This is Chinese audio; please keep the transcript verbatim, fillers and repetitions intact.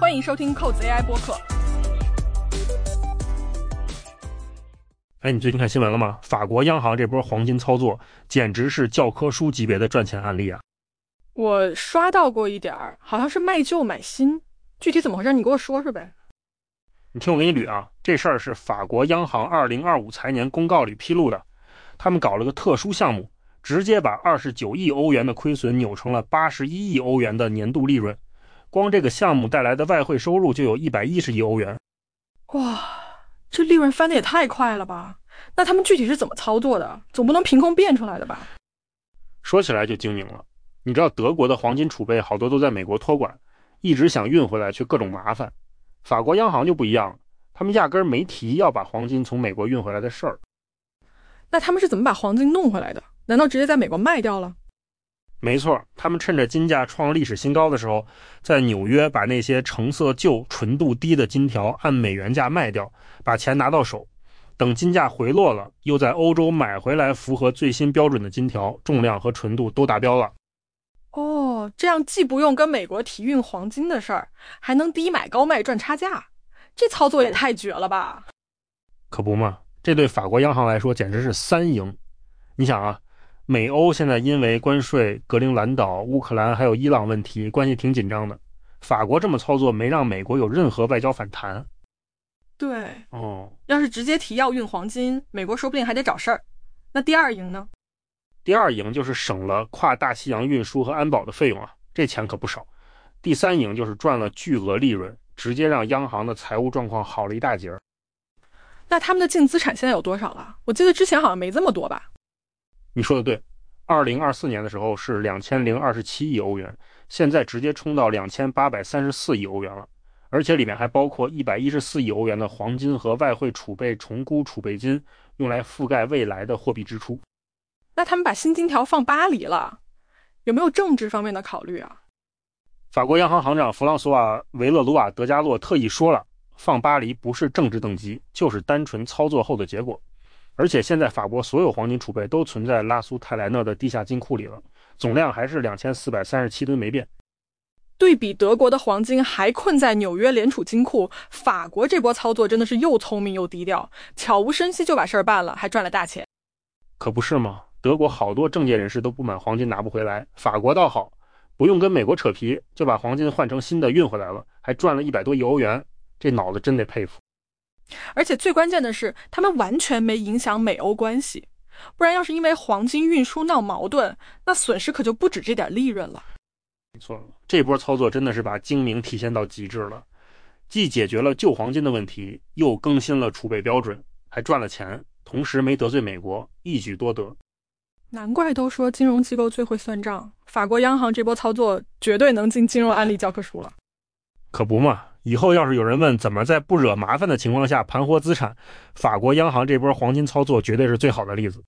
欢迎收听扣子 A I 播客。 哎，你最近看新闻了吗？法国央行这波黄金操作简直是教科书级别的赚钱案例啊！ 我刷到过一点儿，好像是卖旧买新，具体怎么回事你给我说说呗。 你听我给你捋啊，这事儿是法国央行二零二五财年公告里披露的，他们搞了个特殊项目，直接把二十九亿欧元的亏损扭成了八十一亿欧元的年度利润，光这个项目带来的外汇收入就有一百一十亿欧元。 哇，这利润翻得也太快了吧？那他们具体是怎么操作的？总不能凭空变出来的吧？ 说起来就精明了，你知道德国的黄金储备好多都在美国托管，一直想运回来却各种麻烦。法国央行就不一样，他们压根儿没提要把黄金从美国运回来的事儿。 那他们是怎么把黄金弄回来的？难道直接在美国卖掉了？ 没错，他们趁着金价创历史新高的时候，在纽约把那些成色旧、纯度低的金条按美元价卖掉，把钱拿到手。等金价回落了，又在欧洲买回来符合最新标准的金条，重量和纯度都达标了。 哦，这样既不用跟美国提运黄金的事儿，还能低买高卖赚差价，这操作也太绝了吧！ 可不嘛，这对法国央行来说简直是三赢。你想啊，美欧现在因为关税、格陵兰岛、乌克兰还有伊朗问题关系挺紧张的，法国这么操作没让美国有任何外交反弹。 对， 哦， 要是直接提要运黄金，美国说不定还得找事儿。那第二赢呢？ 第二赢就是省了跨大西洋运输和安保的费用啊，这钱可不少。第三赢就是赚了巨额利润，直接让央行的财务状况好了一大截。 那他们的净资产现在有多少了？我记得之前好像没这么多吧？ 你说的对，二零二四年的时候是两千零二十七亿欧元，现在直接冲到两千八百三十四亿欧元了。而且里面还包括一百一十四亿欧元的黄金和外汇储备重估储备金，用来覆盖未来的货币支出。 那他们把新金条放巴黎了，有没有政治方面的考虑啊？ 法国央行行长弗朗索瓦·维勒鲁瓦·德加洛特意说了，放巴黎不是政治动机，就是单纯操作后的结果。而且现在法国所有黄金储备都存在拉苏泰莱讷的地下金库里了，总量还是两千四百三十七吨没变。 对比德国的黄金还困在纽约联储金库，法国这波操作真的是又聪明又低调，悄无声息就把事儿办了，还赚了大钱。 可不是吗？德国好多政界人士都不满黄金拿不回来，法国倒好，不用跟美国扯皮，就把黄金换成新的运回来了，还赚了一百多亿欧元，这脑子真得佩服。 而且最关键的是，他们完全没影响美欧关系，不然要是因为黄金运输闹矛盾，那损失可就不止这点利润了。 没错，这波操作真的是把精明体现到极致了，既解决了旧黄金的问题，又更新了储备标准，还赚了钱，同时没得罪美国，一举多得。 难怪都说金融机构最会算账，法国央行这波操作绝对能进金融案例教科书了。 可不嘛，以后要是有人问怎么在不惹麻烦的情况下盘活资产，法国央行这波黄金操作绝对是最好的例子。